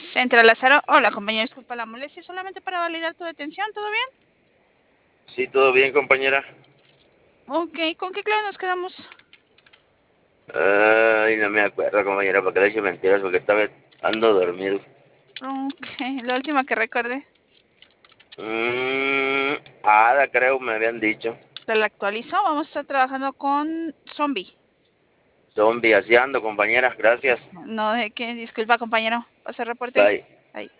Central Lázaro, hola compañero, disculpa la molestia, solamente para validar tu detención, ¿todo bien? Sí, todo bien, compañera. Ok, ¿con qué clave nos quedamos? Ay, no me acuerdo, compañera, porque le he hecho mentiras, porque esta vez ando dormido. Ok, la última que recuerde. Ada, creo, me habían dicho. Te la actualizo, vamos a estar trabajando con Zombie. Zombie, así ando, compañera, gracias. No, de qué, disculpa compañero, pasa el reporte. Bye. Ahí.